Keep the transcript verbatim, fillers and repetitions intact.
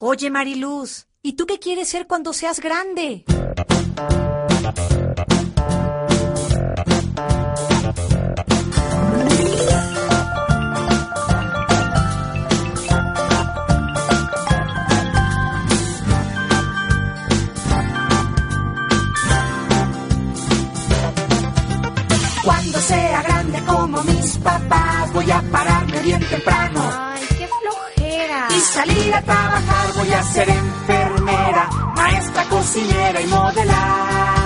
Oye, Mariluz, ¿y tú qué quieres ser cuando seas grande? Cuando sea grande como mis papás, voy a pararme bien temprano. Ay, qué flojera. Y salir a trabajar, voy a ser enfermera, maestra, cocinera y modelar.